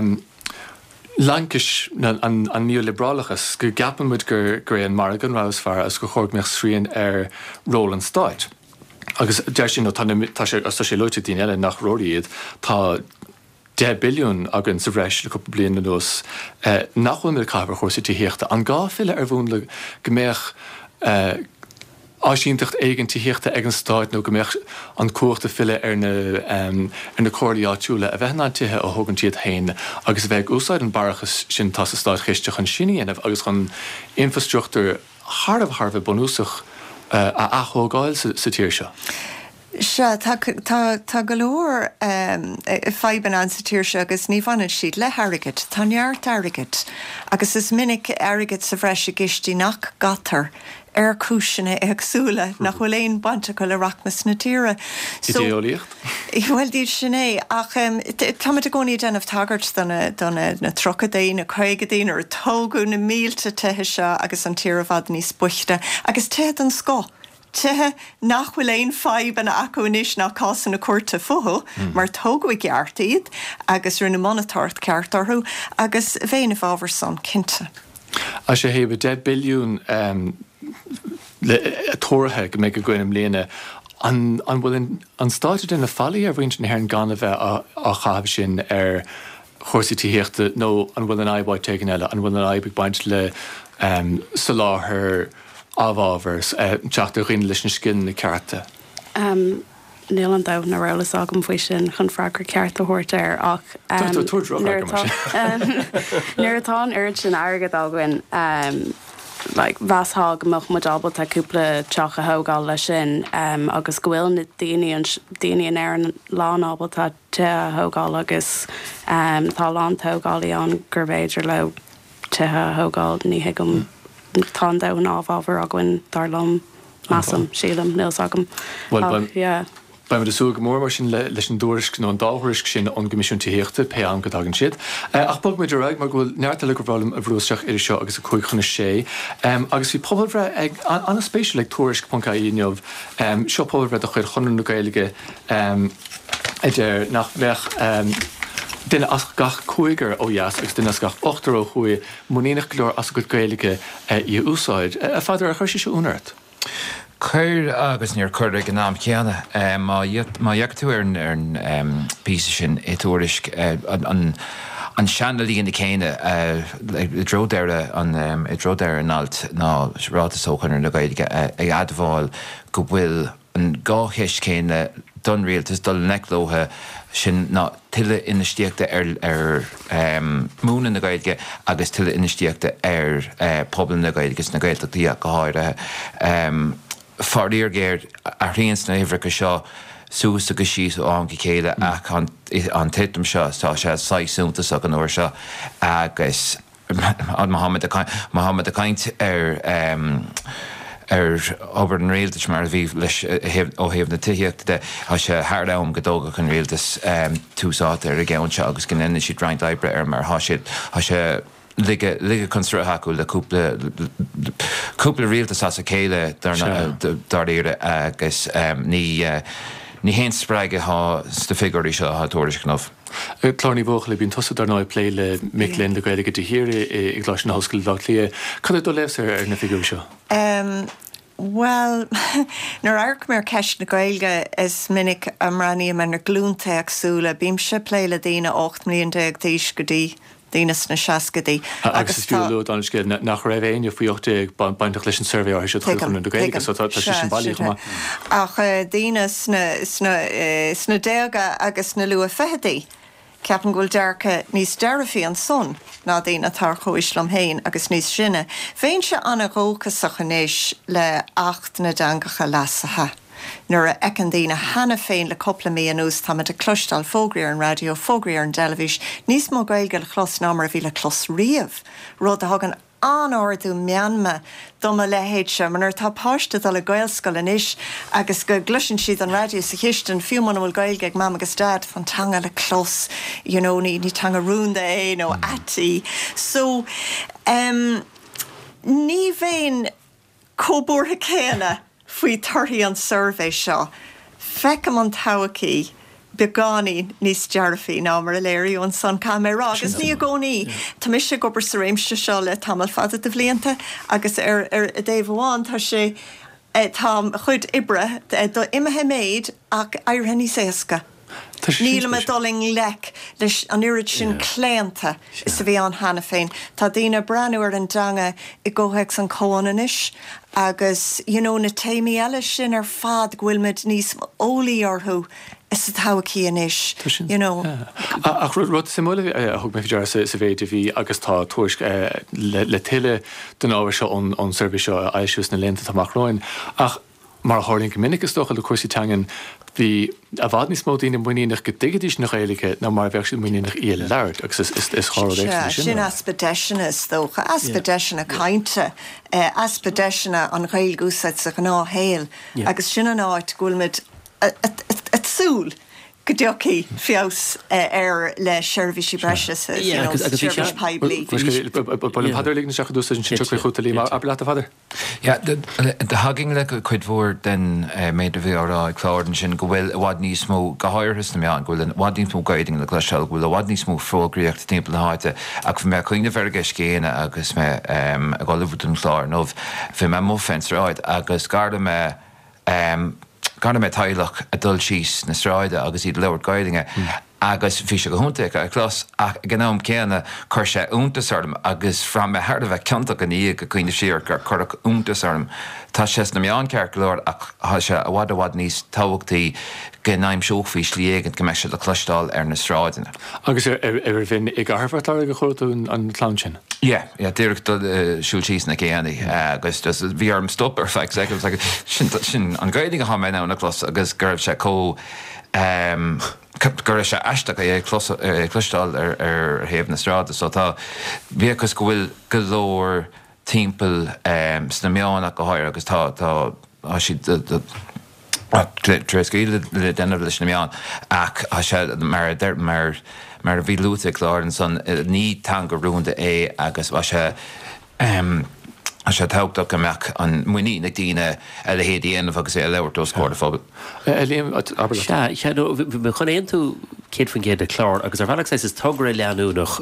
Lankis an neoliberalachas go gapanmuid gur an Margan Rousfar as go chóg meach sríon ar Roland Stite. Agus deir sin tá sé leite daoine eile nach Rory iad tá 10 billiún agan sa bhreis le cúpla bliain na nós nachhuiil mar cabhar chósaí tííochta an gá fiile ar bhún le gombeach áisíntacht éigen tííochta ag an Stite nó gombeach an cuachta fiile ar na cóirlaáitiúla a bheithná tithe ó thugann tíad hain agus bheith úsáid an barachas sin tá sa Stite chisteach an sinnaíanamh agus chun infrastruchtúr Harbh bonúsach a athógáil sa tíir seo. Se tá golóir feiban an sa tíir se agus ní bhanan siad le harigid, tá neart harigid, agus is minic harigid sa bhreis a gistí nach gatar ar cúisina agsúla nach bhfuil éon banta go le rachmas na tíre. Ideolíocht? Well, dír sinné, ach táid a gcóí denmh tagart na trocadaí, na chuigadaí ar tógú na mílte tuthe seo agus an tíre bhd níos buchte, agus tead an scó. Tuthe nachhfuil éon feiban acunis nach cásan na cuairta futhú, mar tógú geartaíd agus rinne monitárt ceartarthú agus bhéanamh ábhar san cinnte. A sé hébe 10 billiún le tórathe go méid go gcuinnim léana an bhfuil an stáide in na fallí ar bhaint na Hearn gan a bheith a chahabh sin ar chósaí tííochta nó an bhfuil an aibáid tegan eile, an bhfuil an aibh baint le sa láthair ábhábhars teachta rion leis na scin na cearta. Níl an dam na rálas agam faoi sin chun freigur ceart a thuirt ar ach nuair atá uirt sin agad ágain bheashá goach mu dabal tá cúpla teach a thógáil lei sin agus go bhfuil na daine ar an lánábal tá te thógáil agus tá lán thógáil an gur bhéidir le tuthe thógáil ní hiigem tá da an ábhábhar a gin darlam massam sílam níos agam. Ba me de súg mór mar sin leis an dúrisc nó an dáthrisc sin an gomisisiún tííochta pe an godagan siad. Ach bog méidir raig mar gohfuil neartta le go bhrálam a bhrúisteach ar seo agus a chuigchana sé. Agus bhí poblre ag an spéisiú le tuairisc.caíneomh seo poblre a chuir chunan na gailige idir nach bheith duine as gach chuigar ó dheas agus duine as gach 8 ó chuí muíach glór as go gailige i úsáid. A fáidir a chuir sé únart. Cuir agus níor chuir ag an náam ceanna má dheag tú ar an pí sin éúrisc an seanalí in na céine dródeire an alt ná ráta sóchanar na gaiige ag admháil go bhfuil an gáhéis céine don rialtas dul neclóthe sin ná tuile inistíochta ar múna na gaiige agus tuile inistíochta ar pobl na gaiige na gailtaí a go háirithe. Faríor géir a rions na éhreacha seo sús agus síos ó an céile ach an titim seo tá sé 6úntas a an uair seo agus an Mohammed a caint ar obair an réaltas mar a bhí leis ó thaobh na tuíochta a sé thardám godóga chun réaltas túsáta ar a gceann seo agus gannne siad roiint oibre ar mar thoisiid sé lige constru haú le cúpla rialtas as a céile dar éire agus ní hen spreige há sta figurí seo há tóris gnáf. Clární bhóch le bín tosa ar náid pléile milén de gaile go dtíhir i gláis na hoscail dá lia. Cad dó lefs ar na figurú seo? Well, nar airc mar ceist na gailge is minic amráníí me na glúnta agsúla, bím se pléile daine 8 milliún díis go dtí. Dínas na seacadaí. Agus is fiú an cé nach raibh éine faocht baintach leis an survé se chuna do gaige sin bailí chuma. Ach díine sna déga agus na lua fehadaí. Ceapan ghfuil dearcha níos dearfaí an son ná daoine tar choislam héin agus níos sinne. Féin se anna róchas a chanéis le 8 na dangacha lasathe. Nuair a ecin daoine hena féin le coppla míonús tá de clúistal fógraíar an radio, fógraíar an televis, níos mó gailge le chlós námar a bhí le chlós riamh. Rud a hagan anáardú meanma doma lehéid se, manar tá páiste le gailscoil inis agus go gluisin siad an radio sa chiisten fiúman bhfuil gailge ag mam agus dad fan tanga le chlós, ní tanga rúnda é nó atí. So, ní bhéin cóbúrtha céanna faoi tarthaí an survey seo, feicem an tahaí beáí níos dearfaí ná mar a léirí an san camera agus ní a gcónaí. Tá mis sé gobar sa réimste seo le tamil fada do bblianta agus ar a déobháin tá sé tá chud ibre do imethe méid ach airthaí séasca. Níl me doling lec leis an irid sin cléanta is a bhí an hena féin. Tá daoine breanúir an danga I ggótheic an cóanis agus na téimi eile sin ar fad ghfuilmid níos ólí orthú is a táhaí inis. Ach rud simúla thug mé fiidir sa bhéidir bhí agus tá tuaisk le tiile den ábhar seo an survey seo éisiús na lenta amachráin. Ach mar háling minic is stocha le cuasí teangan hí a bhd níos mó daoine muoíach go digadís nach éige ná mar bheith sin muoíach éile leir agus is háir sin aspedeisina dócha aspedeisina cainte aspedeisina an ghail gúsait sa ná héal agus sin an áit ghfuilmid a súl go deochaí fios ar le seirbhísí breise seirbhís peblií. Bol padidir lína seach dús sin tucha chutalí a le a fadidir? De haging le chuid mhór den méid a bhí árá chláirdan sin go bhfuil bhhad níos mó gohairthas na meán ghfuil bhhad níos mó gaiiding le gluiseil ghfuil bhhad níos mó frógraíocht timp na háite ach bhí me chuoine bhar céine agus me gáilúbhún chláir nómh bhí me mó fensráid agus garda me Garna mé tailech a dul síos na sráide agus iad leabhar gaiidinge agus bhí se go húntacha a chlós ach gnám céanna chuir sé úntasarm agus fra me hard a bheith ceanta go ní go cuioine siar gur chuach úntasarm. Tá sé na meán cear glóir ach há se a bhhad níos táhachtaí gnáim seochfaí slíagant go me se le clúistáil ar na sráidena. Agus bhín ag arhartar go chuirú an chlán sin? Yeah, dúireach siúltíos na céanaí agus bhí arm stop ar feic sin an gaiiding a haméid ná na chlós agus gurbh se gur sé eisteach é clúistáil ar héamh na stráda, so tá bhíchas go bhfuil go leor timpeall sna meánach go háir agus tá si tréiscíile le denmh leis na meán ach sé mar a bhí lúta chláir san ní tan go rúnta é agus sé táchtach amach an muoí na dtíine le héadíanamh agus é leabhartó scóir fábal. me chun éon tú céad fan géad a chlár agus ar bhealach is tugra leanúnach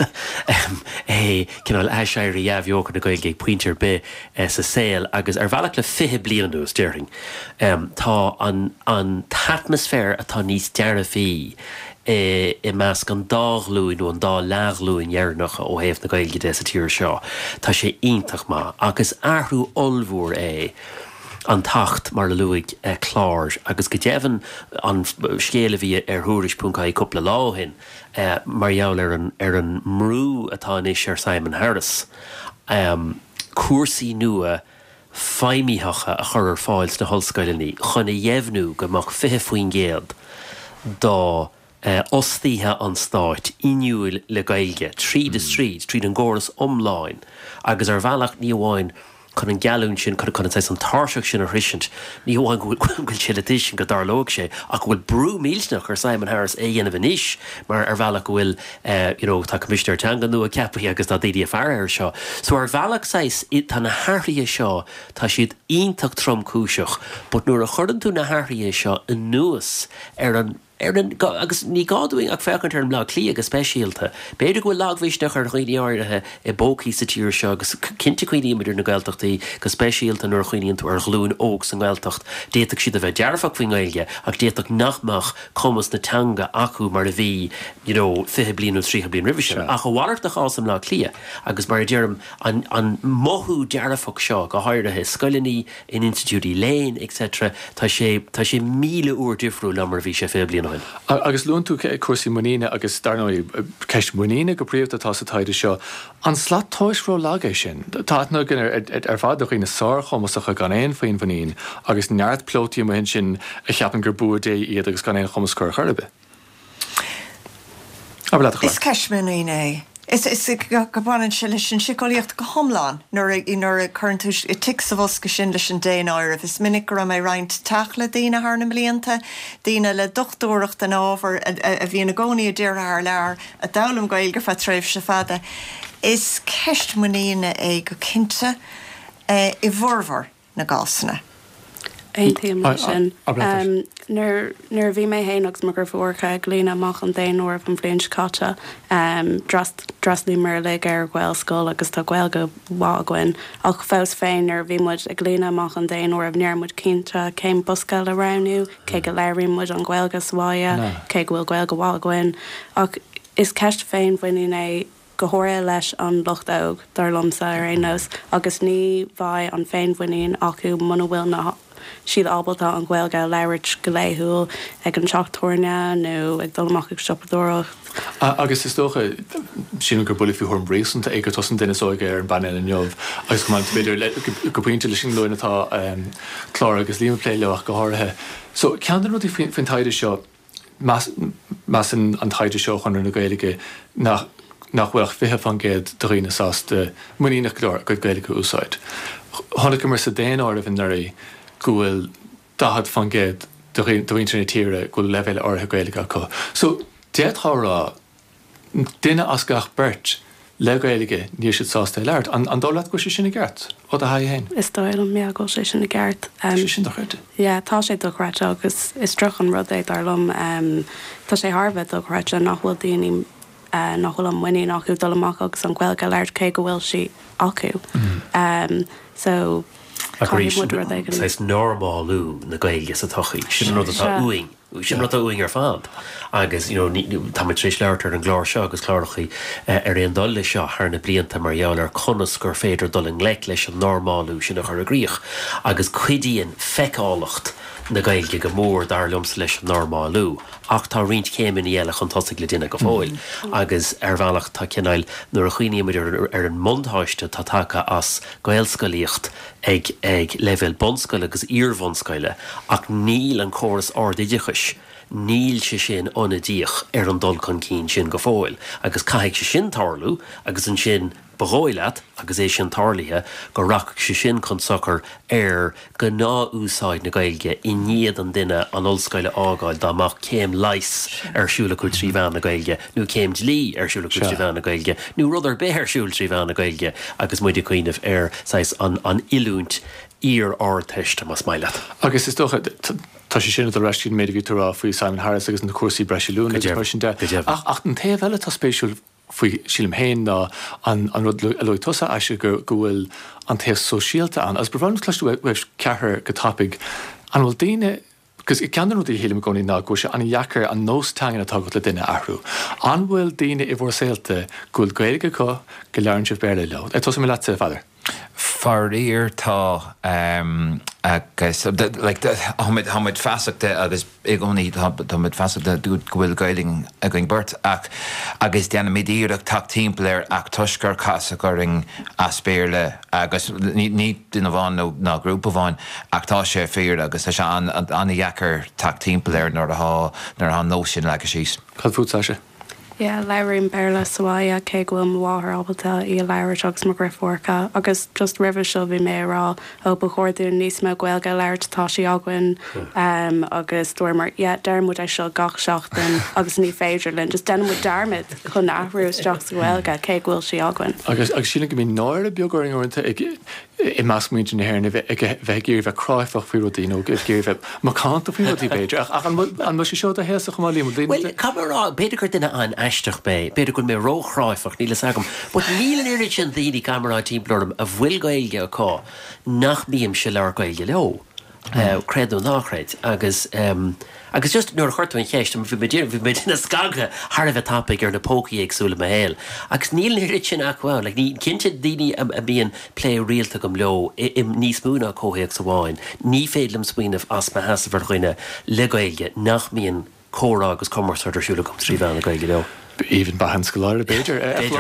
cinál eisiirí dheabhheocha na gail géag pointear be sa saoil agus ar bhealach le 5 blianú steering. Tá an atmosfér atá níos dearfaí I meas gan dáglúin nó an dá leaghlúin dhearnach ó héamh na gailge dé sa tíir seo. Tá sé ionintach má agus airthú olmhór an tacht mar le luigh chláir agus go déhann an scéala bhí ar thuairis.caí coppla láhin mar jaall ar an mrú atá inis ar Simon Harris. Cuasaí nua feimítheacha a chur ar fáilt na hallscoilení chuna dhéhnú go mach 5 faoin géad dá ostíthe an stáit inniúil le gailge tríd a stríd, tríd an ggóras omláin agus ar bhealach ní bháin chun an galún sin chun an táiseach sin a risint, ní bháin gohfuil siad sin go darlóg sé, ach bhfuil brú mílsnach ar Simon Harris dhéanamh níis, mar ar bhealach bhfuil tá commissioner teanga nu a cepaí agus tá daoine fear ar seo. So ar bhealach sais tá na háirithe seo tá siad ionteach trom cúiseach, but nuair a churann tú na háirithe seo in nuas agus ní gáúing ag fechantar an blá clí agus speisialta. Beidir go lághhaistach ar chuoine áirithe i bócaí sa tíir seo agus cinnte chuoine idir na Gaeltachtaí go speisialta nuair chuoineann tú ar glún óg san Gaeltacht. Déadach siad a bheith dearfach faoin Gaeilge ach déadach nachmach chumas na teanga acu mar a bhí 5 bliain ó 3 bliain rih se. Ach bhhairteach ásam lá clia agus mar dearm an mothú dearfach seo go háirithe scoilení in institútí léin, etc. Tá sé míle úr difriú le mar bhí sé 5 bliain. Agus lún tú cuasaí muíine agus darnaí ceist muíine go príomh atá sa taide seo. An slát táisró lágéis sin. Tá nó gin ar fád chuoine sár chomasacha gan éon faoin fanín agus neart plótíí hin sin a cheapan gur bua dé iad agus gan éon chomas cur churbe. Is ceist muíine. Is gobanan se leis sin sicáíocht go thomláin nuair a chuintúis i tic sa bhosca sin leis an déana áirimh. Is minic go mé roiint tachla daoine thna blianta, daoine le dochtúireacht an ábhar a bhí na gcónaí a ddíortha lear a dalam Gaeilge fa tréimh se fada. Is ceist muíine é go cinnte I bhormhar na gásanna. Eintíim sin. Nuair bhí mé héanagus mar gur bhórcha glína amach an déanúir an bhléon scáte draslí mar le ar ghil scóil agus tá ghil go bhágain ach fós féin ar bhí muid a glína amach an déanúir a nearmid cinnte céim buscail a ranú, cé go leirín muid an ghil go sváide, cé bhfuil ghil go bhágain ach is ceist féin bhaoine é go háir leis an lucht óg dar lomsa ar éos agus ní bhaid an féin bhaoineon acu muna bhfuil na siad ábalta an ghilge leirt go léithúil ag an seachtóirne nó ag dulach ag stoppadúach. Agus is dócha sin gur bula fiú chum bréanta ag go tosan duine óige ar an banin an jobh. Agus go beidir go pointe lei sin lein atá chlár agus líon lé leach go háirithe. So cean rudí fin taide seo meas an taide seo chunar na Gaeilge nach bhfuil fithe fan géad do riine sásta muíach chlár go Gaeilge úsáid. Tháinig go mar sa déana áirimh in narí gohfuil dahad fan géad do internet tíre go level orthe Gaeilge acu. So déadthárá duine as gach beirt le Gaeilge níos siad sásta leirt an dólaat go sé sinna gceart ó a hahéin. Is dóil an mé go sé sinna gceart. sin do chuirte? Ja, tá sé do chreite agus is troch an rud é darlumm tá sé Harbheith do chreite nachhfuil daoine nachhfuil an muine nachú dul amach agus an ghilge leirt cé go bhfuil si acu. So Sais normálú na Gaeilge sa tochaí. Sin rud atá uing. Sin rud uing ar fad. Agus tá tríéis leirtar an gláir seo agus chláirchaí ar éon dul lei seo thar na blianta marall ar conas gur féidir dul an gleic leis an normálú sin chu a gríoch. Agus cuidíonn feiceálacht na Gaeilge go mór dar lumsa leis an normálú. Ach tá rint céiminn eile chun tosaigh le duine go fáil. Agus ar bhealach tá cinál nuair a chuoineimiid ar an mundtháiste tá take as gaelscoilíocht ag level bonscoil agus íorbhonscoile ach níl an choras ardaideachais. Níl sé sin onadíoch ar an dul chun cín sin go fáil. Agus caiigh sé sin tarlú agus an sin bhóileat agus é sin tarlaithe go raach sé sin chun sochar ar go ná úsáid na Gaeilge I níiad an duine an ollscoile ágáil dáach céim leis arsúla chu trí bhean na Gaeilge, nó céim lí arsúla chu trí bhean na Gaeilge, nó rudidir béirsúil trí bhean na Gaeilge agus muidir chuoineh ar an ilúnt ír áteiste mas maiile. Agus is dócha tá sé sin a reiscín méidir vítarrá faoi Simon Harris agus na cuasaí breisiún sin de. Ach an taobh eile tá spéisiúil faoi sílim héin ná an rud le tosa eise go bhfuil an taobh sosiálta an. As brehhain cléistú bheith cethir go tapig an bhfuil daine because I ceanan rud í hélim gcónaí ná go sé an dhechar an nóstangin atá go le duine ahrú. An bhfuil daine I bhórsailta go bhfuil Gaeilge go leann sibh béir le leo. Tosa mé lete fadidir. Farír tá agus hamid fasachta agus igóní hamid fasachta dúd gohfuil Gaeilge a going burt agus déanana midíireach tak timpplair ach tuisgur casa goring aspéirle agus ní duine bháin ná grúpa bháin ach tá sé fér agus sé an dhechar tak timpplair nar a nó sin le síos. Cad fút sé? leirín bearla sahaia cé bhfuil mháthair ábalta í leir agus mar grifhórcha agus just rih seo bhí mé rá ó ba chóirú níos me ghilga leirtá sí agann agus dúirmar dermúd é seo gach seachtain agus ní féidir linn just denmú darmid chun nachrús teach ghilga cé bhfuil sí agann. Agus sílan go mí náir a beagóing orintanta I más muinte na hhéirna bheith géir bheith cráifach fí rodí ó géir bheith macánta fí rodí beidir ach an mu sé seo a héasa chumá líam dí. Well, camerará beidir gur duine an eisteach bé, beidir gon mé róchráifach nílas agam, bud nílan irid sin daoine camerará tímplóm a bhfuil gailge aá nach bíam se leir gailge leo. Creadú nachreid agus just nuair chuirtún chéist bhí mé na scaga Har bheith tappaigh ar na pócaí agsúla a héil. Agus níl rit sin aháil, le ní cinnte daoine a bíon lé rialta go leo níos múna cóhéag sa bháin. Ní féadlam smaoineh as me heasa bhar chuoine le gailge nach míon córá agus commarsúir siúla gom trí bheanna gailge leo. Even ba hans goláir beidir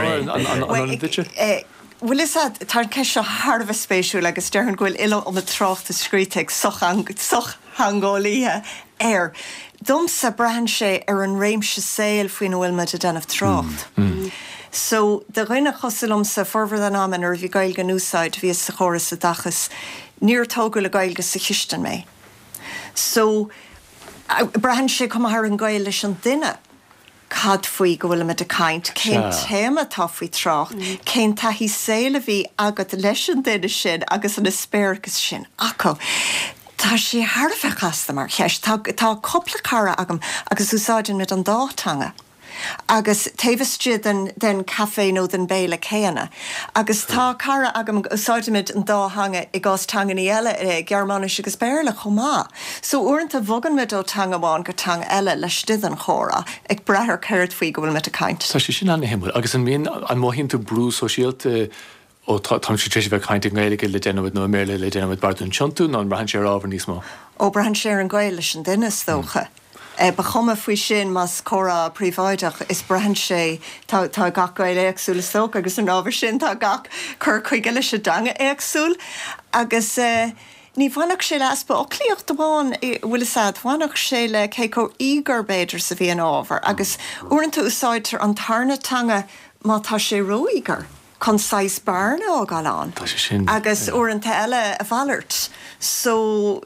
an bite? Well is tar ce seo Harbh spéisiú agus dearn ghfuil ile an na trocht a scríteigh soch hangólíthe air. Domsa brehan sé ar an réimse saoil faoin bhfuil me a denmh trocht. So de rinne chosilm sa forver an amen ar bhí gailge núsáid bhí sa choras a dachas níor tógu le gailge sa chiisten mé. So brehan sé cum ar an gail leis an duine. Cad faoi go bhfuil me de caint, cén téma tá faoi trocht, cén taithí saoile bhí agat leis an duine sin agus an aspéirgus sin. Aco, tá sé Harbh chasta mar cheis, tá coppla cara agam agus úsáidin mit an dátanga. Agus taobhastí den café nó den béle chéana. Agus tá cara agam úsáidimid an dáhanga I gás tanganí eile Gearmánis agus béle chomá. So uanta bhogan ó tangamáin go tang eile le stidan chóra ag brethir ceirt faoi go bhfuil mit a caint. Tá sé sin anna himú, agus an mion an móhinn tú brú sosiálta ó tam sé tríéis bheith caiinte gaige le déanamid nó méle le déanamid bartún tionú ná brahan sé ábhar níos mó. Ó brahan sé an gaile leis an duine dócha. Ba chuma faoi sin mas córa príomháideach is brehan sé tá gach gaile agsúla soca agus an ábhar sin tá gach chur chuige lei se danga agsúl agus ní bhainach sé le aspa ó clíocht amháin bhfuil sad bhainach sé le cé có ígur beidir sa bhí an ábhar agus uanta úsáidtar an tarnatanga má tá sé roígar. Con 6 barna ó galán. Agus uanta eile a bhallart. So,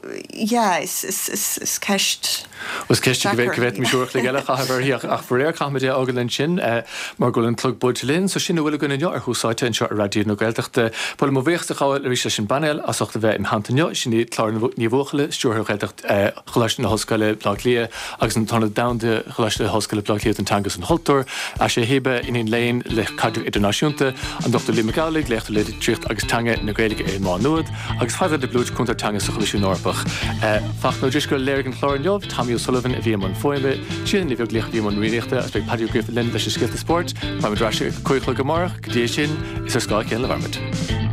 is ceist. Was ceist go bheith mí siúach le geile chahabhar ach bhréir chaid ágalann sin mar go an plug budlinn, so sin bhfuil gona ar thusáite an seo a radíú nó gailteachta pol mo bhéchtta cháil rí sin banel as achta bheith im hantaineo sin ní chlár níomhchaile stúrthú gailtecht choláiste na hoscaile Blaclia agus an tána damde choláiste hoscaile Blaclia an tangus an holtóir a sé hébe in léin le cadú idirnáisiúnta an Dr. Lee McGálaigh leachta le tríocht agus tanga na gaeilge má nuad agus fáidir de blúid chuntar tanga sa choláisiú Norpach. Fach nó disgur léir an chlár an jobh Tommy O'Sullivan a bhí an foiimbe, sin ní bheag leach bhí an riíochta as beag Paddy Griffin linn leis skilta sport, ba me drá sé chuicla go marach, go dtí sin is ar scáil céan le bharmid.